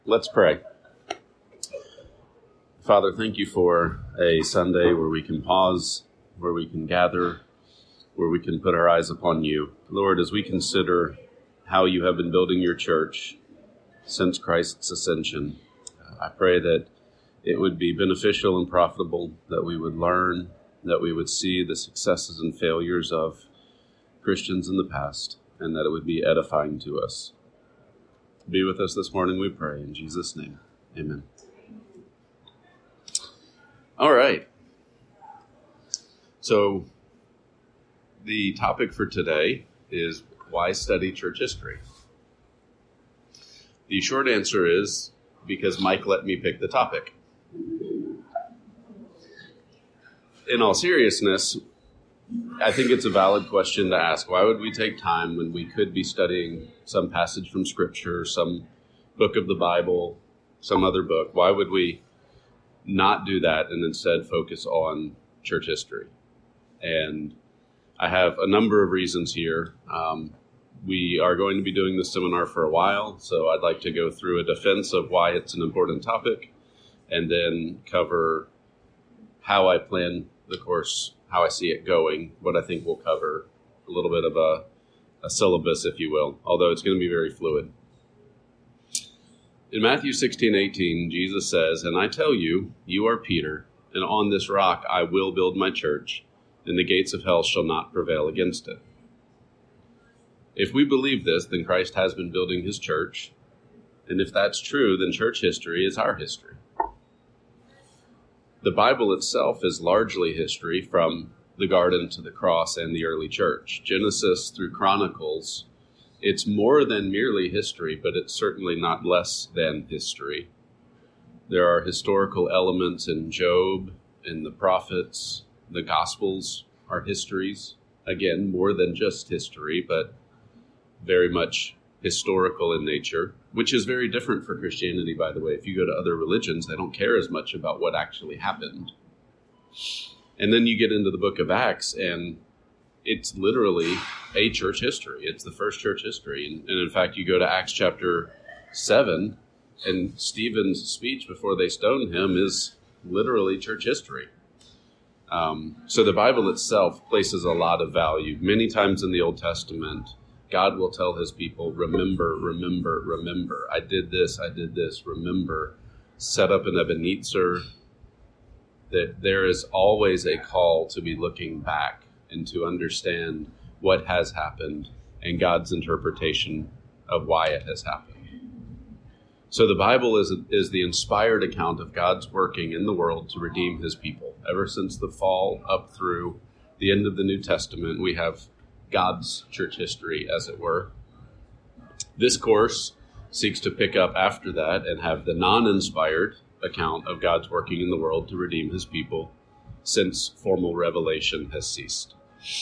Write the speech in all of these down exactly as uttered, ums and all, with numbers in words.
Let's pray. Father, thank you for a Sunday where we can pause, where we can gather, where we can put our eyes upon you. Lord, as we consider how you have been building your church since Christ's ascension, I pray that it would be beneficial and profitable, that we would learn, that we would see the successes and failures of Christians in the past, and that it would be edifying to us. Be with us this morning, we pray. In Jesus' name, amen. All right. So the topic for today is why study church history? The short answer is because Mike let me pick the topic. In all seriousness, I think it's a valid question to ask. Why would we take time when we could be studying some passage from Scripture, some book of the Bible, some other book? Why would we not do that and instead focus on church history? And I have a number of reasons here. Um, we are going to be doing this seminar for a while, so I'd like to go through a defense of why it's an important topic, and then cover how I plan the course, how I see it going, what I think we'll cover, a little bit of a, a syllabus, if you will, although it's going to be very fluid. In Matthew sixteen eighteen, Jesus says, "And I tell you, you are Peter, and on this rock I will build my church, and the gates of hell shall not prevail against it." If we believe this, then Christ has been building his church, and if that's true, then church history is our history. The Bible itself is largely history, from the garden to the cross and the early church. Genesis through Chronicles, it's more than merely history, but it's certainly not less than history. There are historical elements in Job, in the prophets. The Gospels are histories. Again, more than just history, but very much historical in nature, which is very different for Christianity, by the way. If you go to other religions, they don't care as much about what actually happened. And then you get into the book of Acts, and it's literally a church history. It's the first church history. And, and in fact, you go to Acts chapter seven, and Stephen's speech before they stoned him is literally church history. Um, so the Bible itself places a lot of value. Many times in the Old Testament, God will tell his people, remember, remember, remember. I did this, I did this, remember. Set up an Ebenezer. That there is always a call to be looking back and to understand what has happened and God's interpretation of why it has happened. So the Bible is, is the inspired account of God's working in the world to redeem his people. Ever since the fall up through the end of the New Testament, we have God's church history, as it were. This course seeks to pick up after that and have the non-inspired account of God's working in the world to redeem his people since formal revelation has ceased.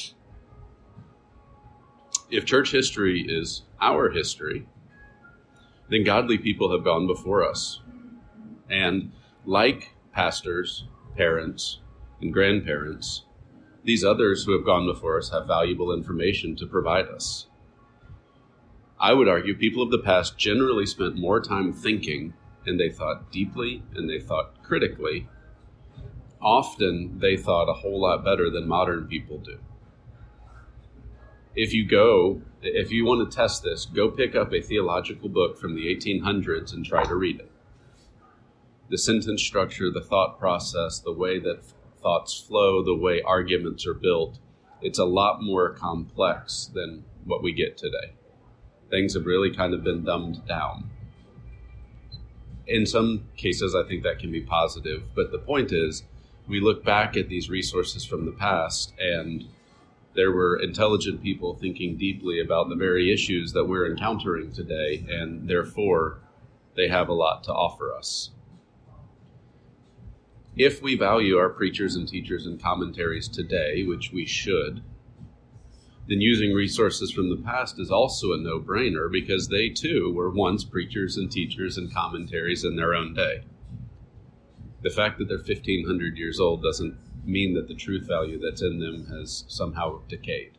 If church history is our history, then godly people have gone before us. And like pastors, parents, and grandparents, these others who have gone before us have valuable information to provide us. I would argue people of the past generally spent more time thinking, and they thought deeply, and they thought critically. Often they thought a whole lot better than modern people do. If you go, if you want to test this, go pick up a theological book from the eighteen hundreds and try to read it. The sentence structure, the thought process, the way that thoughts flow, the way arguments are built, it's a lot more complex than what we get today. Things have really kind of been dumbed down. In some cases, I think that can be positive, but the point is, we look back at these resources from the past, and there were intelligent people thinking deeply about the very issues that we're encountering today, and therefore, they have a lot to offer us. If we value our preachers and teachers and commentaries today, which we should, then using resources from the past is also a no-brainer, because they too were once preachers and teachers and commentaries in their own day. The fact that they're fifteen hundred years old doesn't mean that the truth value that's in them has somehow decayed.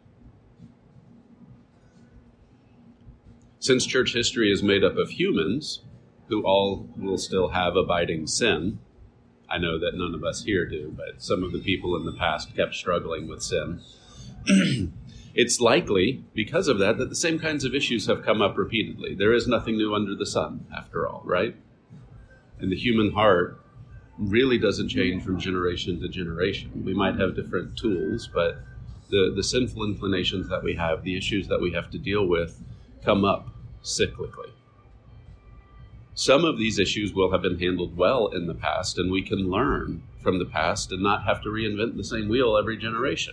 Since church history is made up of humans, who all will still have abiding sin. I know that none of us here do, but some of the people in the past kept struggling with sin. It's likely, because of that, that the same kinds of issues have come up repeatedly. There is nothing new under the sun, after all, right? And the human heart really doesn't change from generation to generation. We might have different tools, but the, the sinful inclinations that we have, the issues that we have to deal with, come up cyclically. Some of these issues will have been handled well in the past, and we can learn from the past and not have to reinvent the same wheel every generation.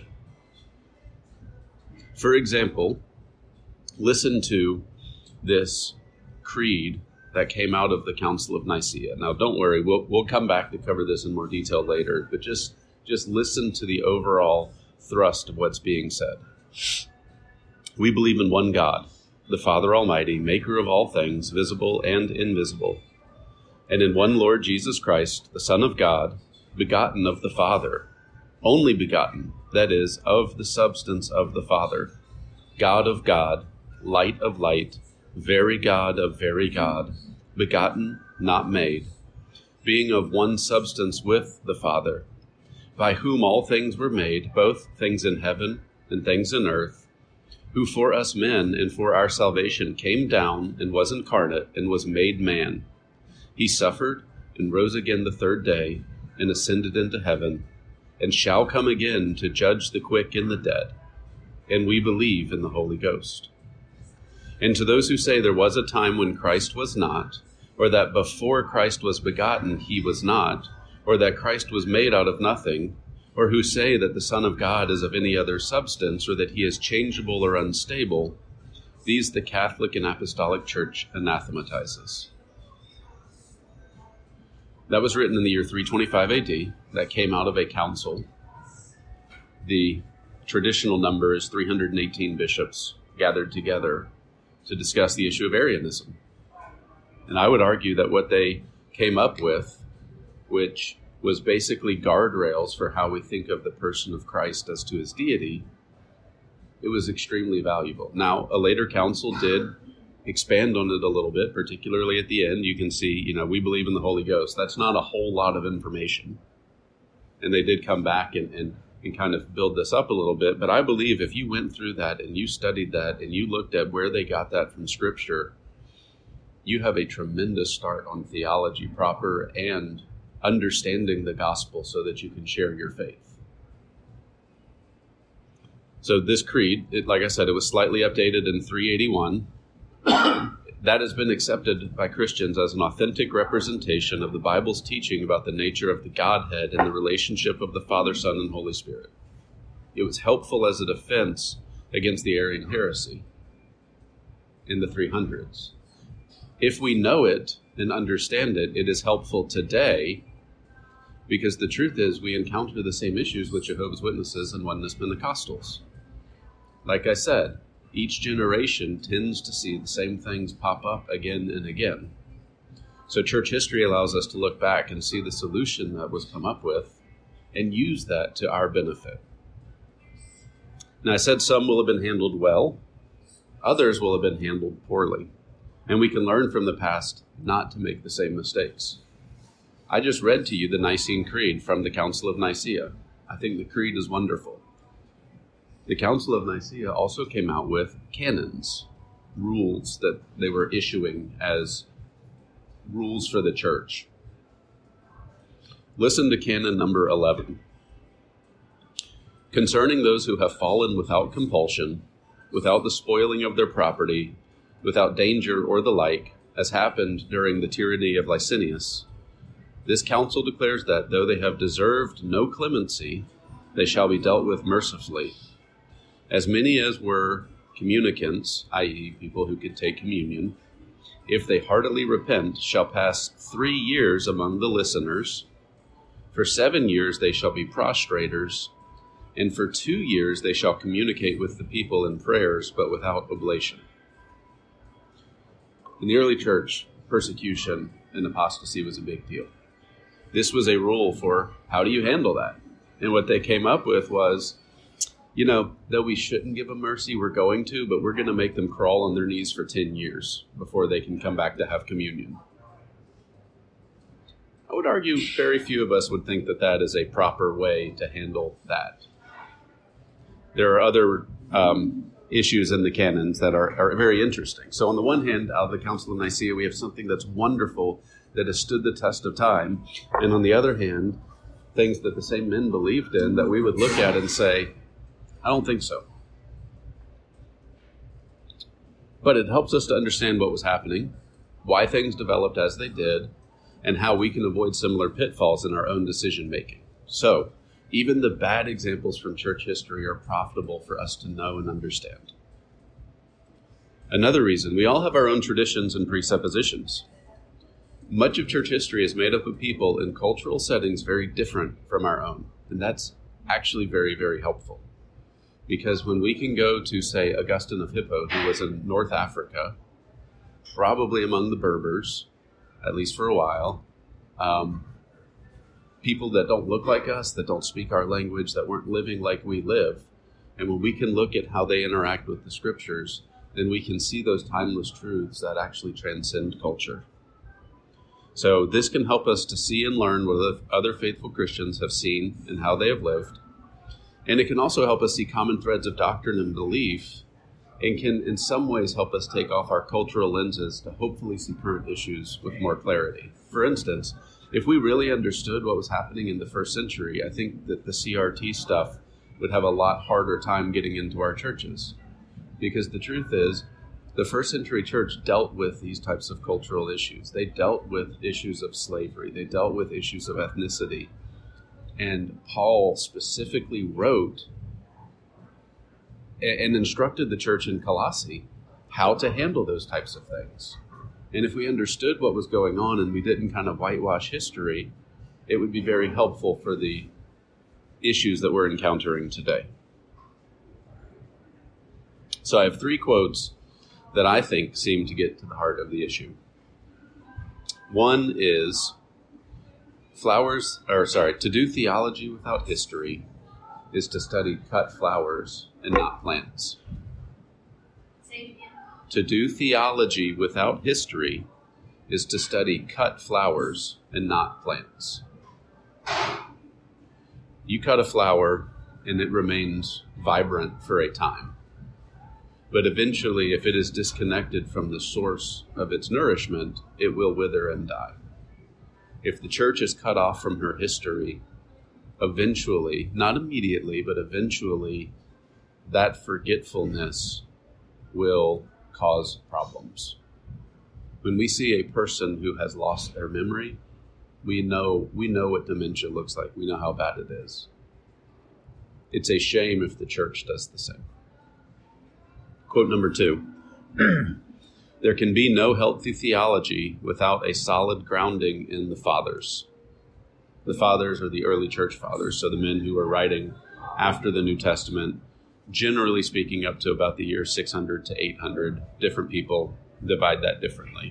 For example, listen to this creed that came out of the Council of Nicaea. Now, don't worry, we'll, we'll come back to cover this in more detail later, but just, just listen to the overall thrust of what's being said. We believe in one God, the Father Almighty, maker of all things, visible and invisible, and in one Lord Jesus Christ, the Son of God, begotten of the Father, only begotten, that is, of the substance of the Father, God of God, light of light, very God of very God, begotten, not made, being of one substance with the Father, by whom all things were made, both things in heaven and things in earth, who for us men and for our salvation came down and was incarnate and was made man. He suffered and rose again the third day and ascended into heaven, and shall come again to judge the quick and the dead. And we believe in the Holy Ghost. And to those who say there was a time when Christ was not, or that before Christ was begotten he was not, or that Christ was made out of nothing, or who say that the Son of God is of any other substance, or that he is changeable or unstable, these the Catholic and Apostolic Church anathematizes. That was written in the year three twenty-five A D. That came out of a council. The traditional number is three hundred eighteen bishops gathered together to discuss the issue of Arianism. And I would argue that what they came up with, which was basically guardrails for how we think of the person of Christ as to his deity, it was extremely valuable. Now, a later council did expand on it a little bit, particularly at the end. You can see, you know, we believe in the Holy Ghost. That's not a whole lot of information. And they did come back and, and, and kind of build this up a little bit. But I believe if you went through that and you studied that and you looked at where they got that from Scripture, you have a tremendous start on theology proper and understanding the gospel so that you can share your faith. So this creed, it, like I said, it was slightly updated in three eighty-one. That has been accepted by Christians as an authentic representation of the Bible's teaching about the nature of the Godhead and the relationship of the Father, Son, and Holy Spirit. It was helpful as a defense against the Arian heresy in the three hundreds. If we know it and understand it, it is helpful today, because the truth is we encounter the same issues with Jehovah's Witnesses and Oneness Pentecostals. Like I said, each generation tends to see the same things pop up again and again. So church history allows us to look back and see the solution that was come up with and use that to our benefit. Now, I said some will have been handled well. Others will have been handled poorly. And we can learn from the past not to make the same mistakes. I just read to you the Nicene Creed from the Council of Nicaea. I think the creed is wonderful. The Council of Nicaea also came out with canons, rules that they were issuing as rules for the church. Listen to canon number eleven. Concerning those who have fallen without compulsion, without the spoiling of their property, without danger or the like, as happened during the tyranny of Licinius, this council declares that, though they have deserved no clemency, they shall be dealt with mercifully. As many as were communicants, that is, people who could take communion, if they heartily repent, shall pass three years among the listeners. For seven years they shall be prostrators, and for two years they shall communicate with the people in prayers, but without oblation. In the early church, persecution and apostasy was a big deal. This was a rule for how do you handle that? And what they came up with was, you know, though we shouldn't give them mercy, we're going to, but we're going to make them crawl on their knees for ten years before they can come back to have communion. would argue very few of us would think that that is a proper way to handle that. There are other um, issues in the canons that are, are very interesting. So on the one hand, out of the Council of Nicaea, we have something that's wonderful that has stood the test of time. And on the other hand, things that the same men believed in that we would look at and say, I don't think so. But it helps us to understand what was happening, why things developed as they did, and how we can avoid similar pitfalls in our own decision-making. So, even the bad examples from church history are profitable for us to know and understand. Another reason, we all have our own traditions and presuppositions. Much of church history is made up of people in cultural settings very different from our own. And that's actually very, very helpful. Because when we can go to, say, Augustine of Hippo, who was in North Africa, probably among the Berbers, at least for a while, um, people that don't look like us, that don't speak our language, that weren't living like we live, and when we can look at how they interact with the scriptures, then we can see those timeless truths that actually transcend culture. So this can help us to see and learn what other faithful Christians have seen and how they have lived. And it can also help us see common threads of doctrine and belief, and can in some ways help us take off our cultural lenses to hopefully see current issues with more clarity. For instance, if we really understood what was happening in the first century, I think that the C R T stuff would have a lot harder time getting into our churches. Because the truth is, the first century church dealt with these types of cultural issues. They dealt with issues of slavery. They dealt with issues of ethnicity. And Paul specifically wrote and instructed the church in Colossae how to handle those types of things. And if we understood what was going on and we didn't kind of whitewash history, it would be very helpful for the issues that we're encountering today. So I have three quotes that I think seem to get to the heart of the issue. One is, flowers, or sorry, to do theology without history is to study cut flowers and not plants. To do theology without history is to study cut flowers and not plants. You cut a flower and it remains vibrant for a time. But eventually, if it is disconnected from the source of its nourishment, it will wither and die. If the church is cut off from her history, eventually, not immediately, but eventually, that forgetfulness will cause problems. When we see a person who has lost their memory, we know we know what dementia looks like. We know how bad it is. It's a shame if the church does the same. Quote number two. There can be no healthy theology without a solid grounding in the fathers. The fathers are the early church fathers, so the men who were writing after the New Testament, generally speaking up to about the year six hundred to eight hundred. Different people divide that differently.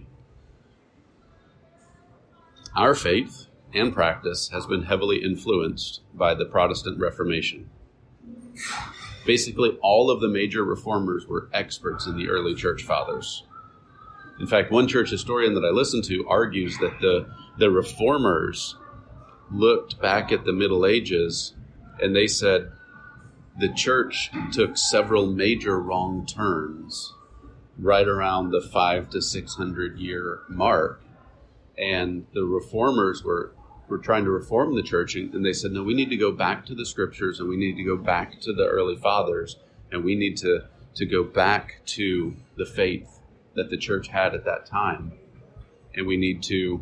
Our faith and practice has been heavily influenced by the Protestant Reformation. Basically, all of the major reformers were experts in the early church fathers. In fact, one church historian that I listen to argues that the, the reformers looked back at the Middle Ages and they said the church took several major wrong turns right around the five to six hundred year mark. And the reformers were were trying to reform the church, and they said, no, we need to go back to the scriptures, and we need to go back to the early fathers, and we need to, to go back to the faith that the church had at that time. And we need to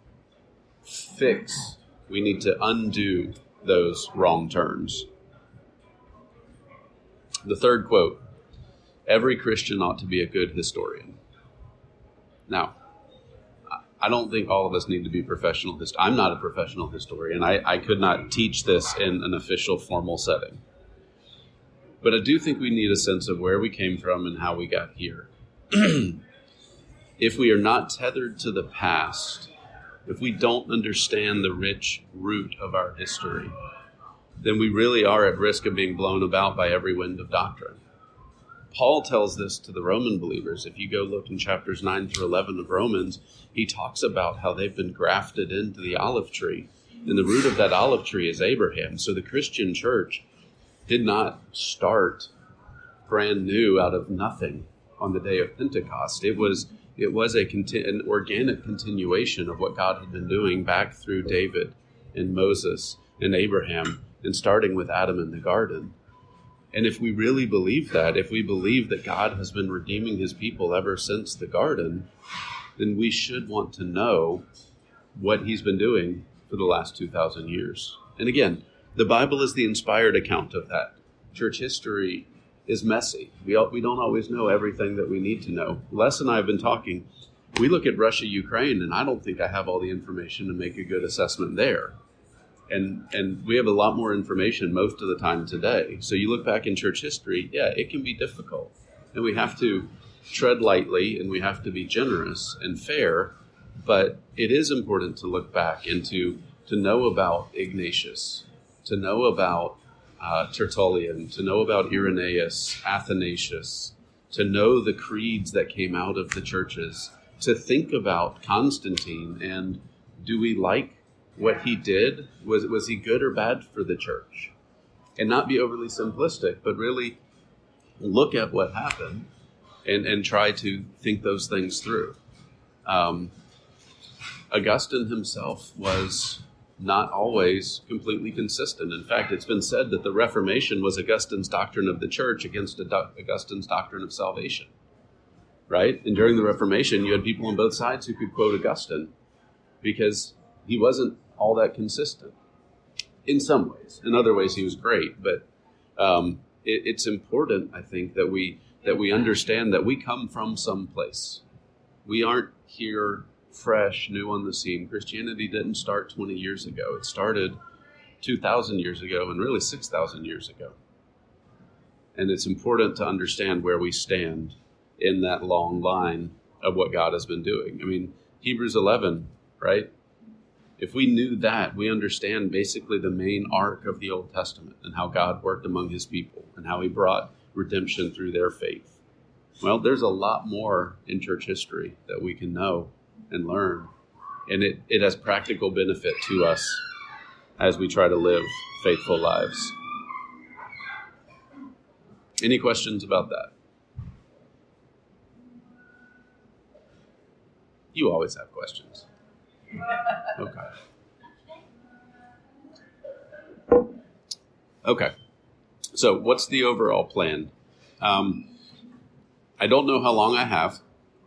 fix, we need to undo those wrong turns. The third quote, every Christian ought to be a good historian. Now, I don't think all of us need to be professional. Hist- I'm not a professional historian. I, I could not teach this in an official formal setting. But I do think we need a sense of where we came from and how we got here. If we are not tethered to the past, if we don't understand the rich root of our history, then we really are at risk of being blown about by every wind of doctrine. Paul tells this to the Roman believers. If you go look in chapters nine through eleven of Romans, he talks about how they've been grafted into the olive tree. And the root of that olive tree is Abraham. So the Christian church did not start brand new out of nothing on the day of Pentecost. It was it was a conti- an organic continuation of what God had been doing back through David and Moses and Abraham, and starting with Adam in the garden. And if we really believe that, if we believe that God has been redeeming his people ever since the garden, then we should want to know what he's been doing for the last two thousand years. And again, the Bible is the inspired account of that. Church history is messy. We all, we don't always know everything that we need to know. Les and I have been talking. We look at Russia, Ukraine, and I don't think I have all the information to make a good assessment there. And and we have a lot more information most of the time today. So you look back in church history, yeah, it can be difficult. And we have to tread lightly, and we have to be generous and fair. But it is important to look back and to, to know about Ignatius, to know about uh, Tertullian, to know about Irenaeus, Athanasius, to know the creeds that came out of the churches, to think about Constantine, and do we like what he did? Was was he good or bad for the church? And not be overly simplistic, but really look at what happened and, and try to think those things through. Um, Augustine himself was not always completely consistent. In fact, it's been said that the Reformation was Augustine's doctrine of the church against Augustine's doctrine of salvation. Right? And during the Reformation, you had people on both sides who could quote Augustine because he wasn't all that consistent in some ways. In other ways, he was great. But um, it, it's important, I think, that we that we understand that we come from some place. We aren't here fresh, new on the scene. Christianity didn't start twenty years ago. It started two thousand years ago and really six thousand years ago. And it's important to understand where we stand in that long line of what God has been doing. I mean, Hebrews eleven, right? If we knew that, we understand basically the main arc of the Old Testament and how God worked among his people and how he brought redemption through their faith. Well, there's a lot more in church history that we can know and learn. And it, it has practical benefit to us as we try to live faithful lives. Any questions about that? You always have questions. Okay. Okay. So what's the overall plan? Um, I don't know how long I have.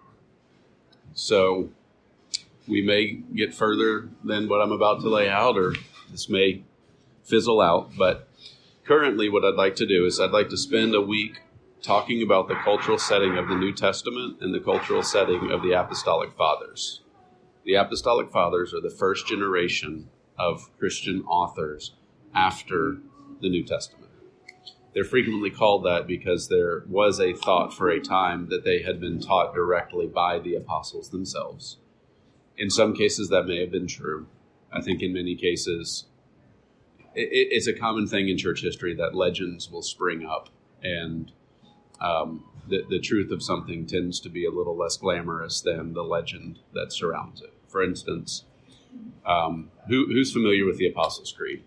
So we may get further than what I'm about to lay out, or this may fizzle out. But currently what I'd like to do is I'd like to spend a week talking about the cultural setting of the New Testament and the cultural setting of the Apostolic Fathers. The Apostolic Fathers are the first generation of Christian authors after the New Testament. They're frequently called that because there was a thought for a time that they had been taught directly by the apostles themselves. In some cases, that may have been true. I think in many cases, it's a common thing in church history that legends will spring up, and um, the, the truth of something tends to be a little less glamorous than the legend that surrounds it. For instance, um, who, who's familiar with the Apostles' Creed?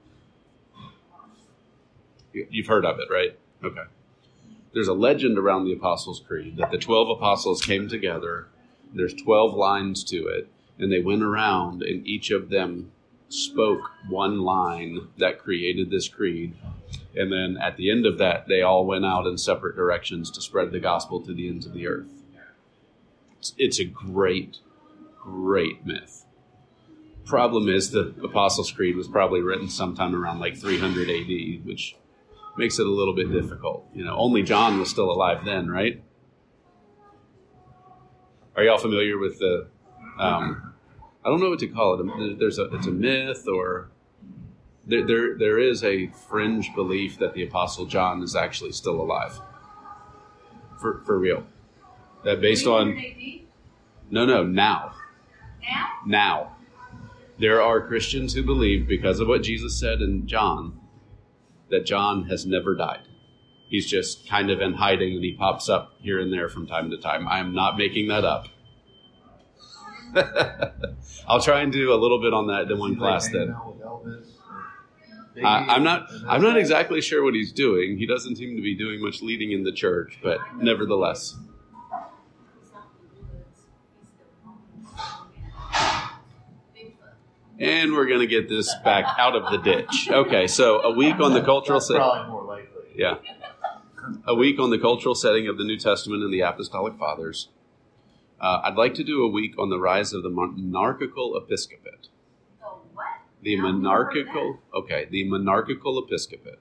You've heard of it, right? Okay. There's a legend around the Apostles' Creed that the twelve apostles came together. There's twelve lines to it, and they went around, and each of them spoke one line that created this creed. And then at the end of that, they all went out in separate directions to spread the gospel to the ends of the earth. It's, it's a great, great myth. Problem is the Apostles' Creed was probably written sometime around like three hundred A D, which makes it a little bit difficult. You know, only John was still alive then, right? Are y'all familiar with the, um, I don't know what to call it. There's a, it's a myth, or there, there, there is a fringe belief that the Apostle John is actually still alive. For, for real. That based on, no, no, now. Now? Now. There are Christians who believe, because of what Jesus said in John, that John has never died. He's just kind of in hiding, and he pops up here and there from time to time. I am not making that up. I'll try and do a little bit on that in one class then. Uh, I'm not. I'm not exactly sure what he's doing. He doesn't seem to be doing much leading in the church, but nevertheless. And we're going to get this back out of the ditch. Okay, so a week on the cultural setting. Probably more likely. Yeah. A week on the cultural setting of the New Testament and the Apostolic Fathers. Uh, I'd like to do a week on the rise of the monarchical episcopate. The what? The monarchical, okay, the monarchical episcopate.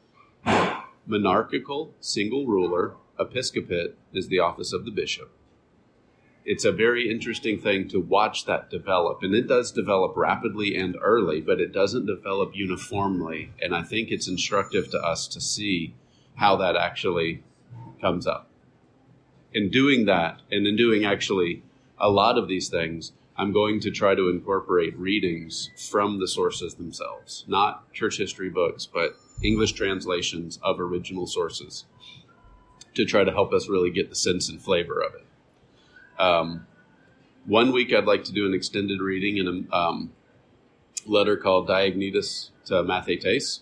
Monarchical, single ruler, episcopate is the office of the bishop. It's a very interesting thing to watch that develop, and it does develop rapidly and early, but it doesn't develop uniformly, and I think it's instructive to us to see how that actually comes up. In doing that, and in doing actually a lot of these things, I'm going to try to incorporate readings from the sources themselves, not church history books, but English translations of original sources to try to help us really get the sense and flavor of it. Um, one week I'd like to do an extended reading in a um, letter called Diognetus to Mathetes.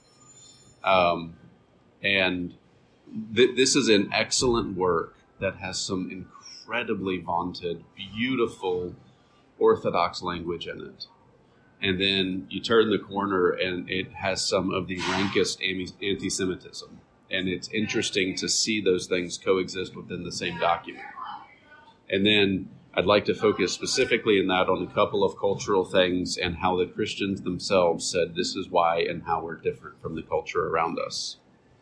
Um, and th- this is an excellent work that has some incredibly vaunted, beautiful Orthodox language in it. And then you turn the corner and it has some of the rankest anti-Semitism. And it's interesting to see those things coexist within the same document. And then I'd like to focus specifically in that on a couple of cultural things and how the Christians themselves said this is why and how we're different from the culture around us.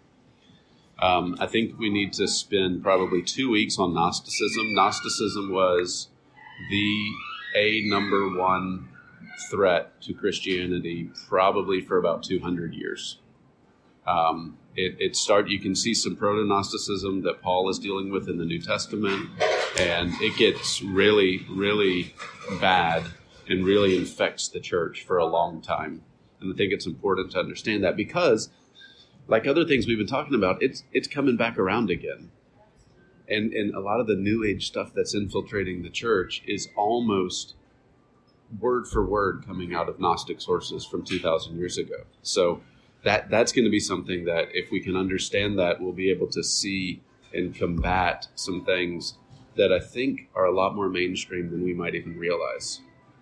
Um, I think we need to spend probably two weeks on Gnosticism. Gnosticism was the a number one threat to Christianity probably for about two hundred years. Um, it, it start. You can see some proto-Gnosticism that Paul is dealing with in the New Testament, and it gets really, really bad and really infects the church for a long time. And I think it's important to understand that because, like other things we've been talking about, it's it's coming back around again. And and a lot of the New Age stuff that's infiltrating the church is almost word for word coming out of Gnostic sources from two thousand years ago. So that that's going to be something that if we can understand that, we'll be able to see and combat some things that I think are a lot more mainstream than we might even realize.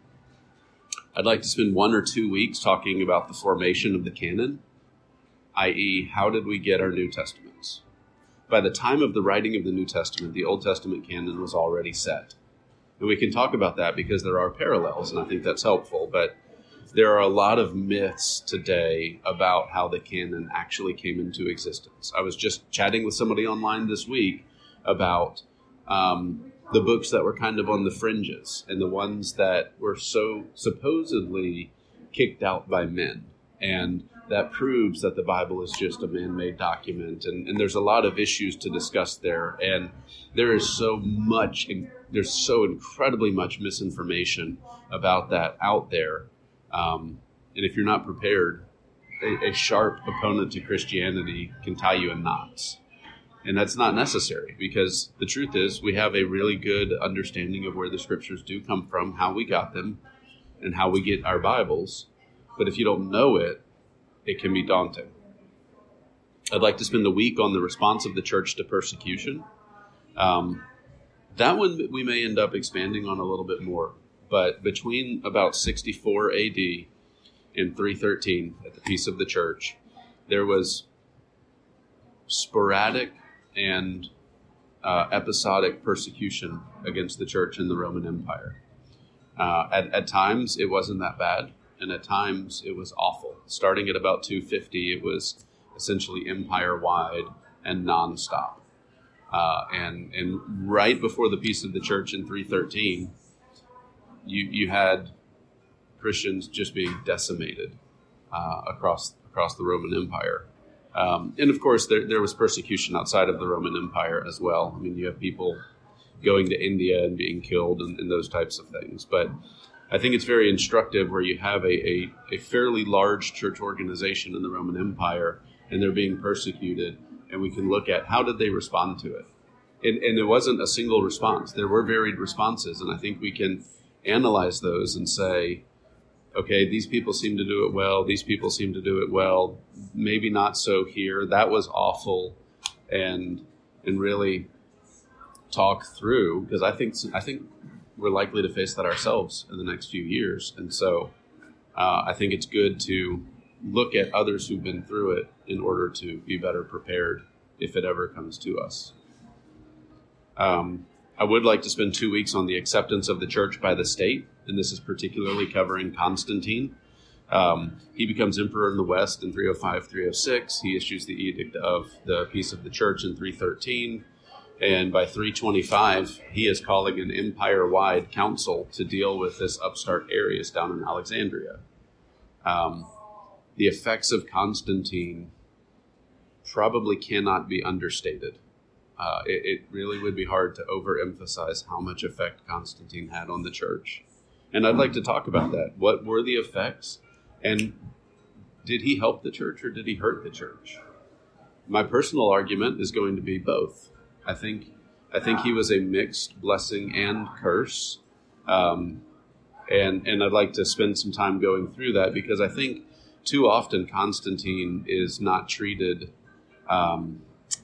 I'd like to spend one or two weeks talking about the formation of the canon, that is, how did we get our New Testaments? By the time of the writing of the New Testament, the Old Testament canon was already set. And we can talk about that because there are parallels, and I think that's helpful. But there are a lot of myths today about how the canon actually came into existence. I was just chatting with somebody online this week about um, the books that were kind of on the fringes and the ones that were so supposedly kicked out by men. And that proves that the Bible is just a man-made document. And, and there's a lot of issues to discuss there. And there is so much, there's so incredibly much misinformation about that out there. Um, and if you're not prepared, a, a sharp opponent to Christianity can tie you in knots. And that's not necessary because the truth is we have a really good understanding of where the scriptures do come from, how we got them, and how we get our Bibles. But if you don't know it, it can be daunting. I'd like to spend the week on the response of the church to persecution. Um, that one we may end up expanding on a little bit more. But between about sixty-four A D and three thirteen, at the peace of the church, there was sporadic and uh, episodic persecution against the church in the Roman Empire. Uh, at, at times, it wasn't that bad. And at times it was awful. Starting at about two fifty, it was essentially empire-wide and nonstop. Uh, and and right before the peace of the church in three thirteen, you you had Christians just being decimated uh, across across the Roman Empire. Um, and of course, there there was persecution outside of the Roman Empire as well. I mean, you have people going to India and being killed and, and those types of things. But I think it's very instructive where you have a, a, a fairly large church organization in the Roman Empire and they're being persecuted. and we can look at how did they respond to it. And, and it wasn't a single response. There were varied responses, and I think we can analyze those and say, okay, these people seem to do it well. These people seem to do it well. Maybe not so here. That was awful, and and really talk through, because I think I think we're likely to face that ourselves in the next few years, and so uh, I think it's good to look at others who've been through it in order to be better prepared if it ever comes to us. Um, I would like to spend two weeks on the acceptance of the church by the state, and this is particularly covering Constantine. Um, he becomes emperor in the West in three oh five, three oh six. He issues the Edict of the Peace of the Church in three thirteen, and by three twenty-five, he is calling an empire-wide council to deal with this upstart Arius down in Alexandria. Um, the effects of Constantine probably cannot be understated. Uh, it, it really would be hard to overemphasize how much effect Constantine had on the church. And I'd like to talk about that. What were the effects? And did he help the church or did he hurt the church? My personal argument is going to be both. I think I think he was a mixed blessing and curse. Um, and, and I'd like to spend some time going through that, because I think too often Constantine is not treated um,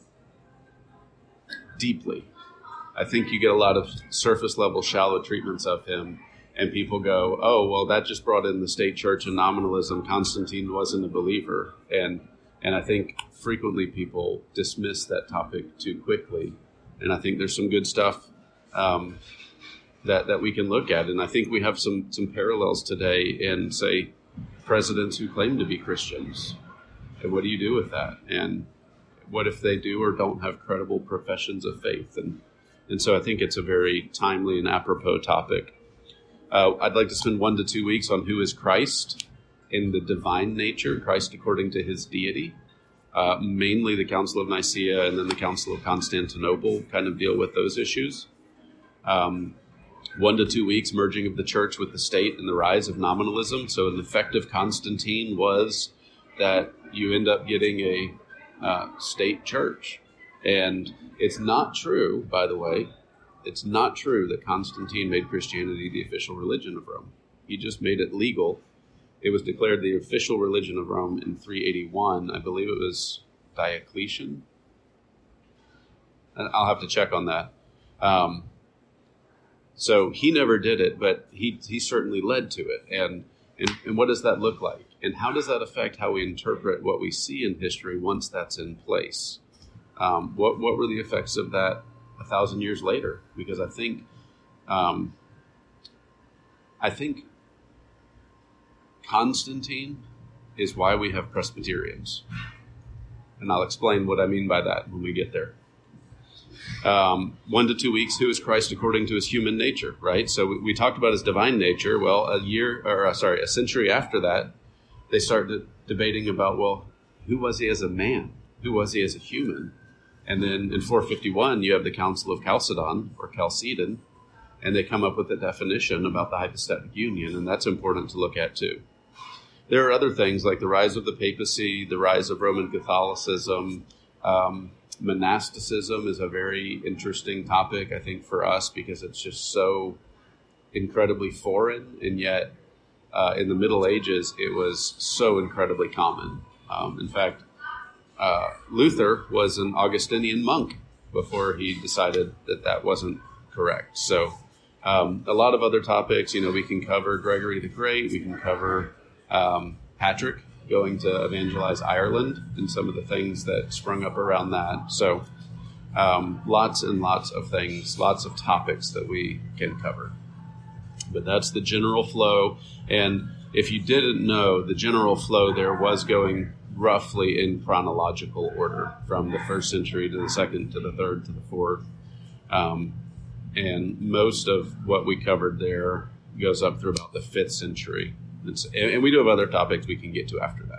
deeply. I think you get a lot of surface level, shallow treatments of him, and people go, oh, well, that just brought in the state church and nominalism. Constantine wasn't a believer. And and I think frequently people dismiss that topic too quickly. And I think there's some good stuff um, that, that we can look at. And I think we have some, some parallels today in, say, presidents who claim to be Christians. And what do you do with that? And what if they do or don't have credible professions of faith? And and so I think it's a very timely and apropos topic. Uh, I'd like to spend one to two weeks on who is Christ in the divine nature, Christ according to his deity. Uh, mainly the Council of Nicaea and then the Council of Constantinople kind of deal with those issues. Um, one to two weeks, merging of the church with the state and the rise of nominalism. So an effect of Constantine was that you end up getting a Uh, state church. And it's not true, by the way, it's not true that Constantine made Christianity the official religion of Rome. He just made it legal. It was declared the official religion of Rome in three eighty-one. I believe it was Diocletian. And I'll have to check on that. Um, so he never did it, but he, he certainly led to it. And, and and what does that look like? And how does that affect how we interpret what we see in history once that's in place? Um, what what were the effects of that a thousand years later? Because I think, um, I think Constantine is why we have Presbyterians, and I'll explain what I mean by that when we get there. Um, one to two weeks, who is Christ according to his human nature? Right. So we, we talked about his divine nature. Well, a year or uh, sorry, a century after that, they started debating about, well, who was he as a man? Who was he as a human? And then in four fifty-one, you have the Council of Chalcedon, or Chalcedon, and they come up with a definition about the hypostatic union, and that's important to look at too. There are other things like the rise of the papacy, the rise of Roman Catholicism. Um, monasticism is a very interesting topic, I think, for us, because it's just so incredibly foreign, and yet Uh, in the Middle Ages, it was so incredibly common. Um, in fact, uh, Luther was an Augustinian monk before he decided that that wasn't correct. So um, a lot of other topics, you know, we can cover Gregory the Great, we can cover um, Patrick going to evangelize Ireland and some of the things that sprung up around that. So um, lots and lots of things, lots of topics that we can cover. But that's the general flow. And if you didn't know, the general flow there was going roughly in chronological order from the first century to the second to the third to the fourth. Um, and most of what we covered there goes up through about the fifth century. It's, and we do have other topics we can get to after that.